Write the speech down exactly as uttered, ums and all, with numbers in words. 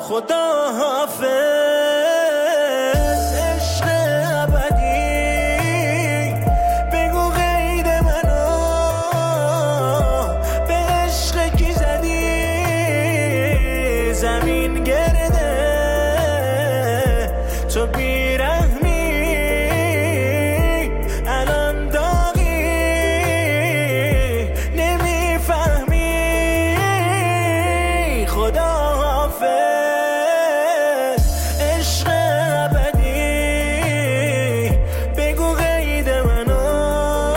خدا حافظ عشق ابدی بگو قید منو به عشق کی زدی زمین گرده تو بیرحمی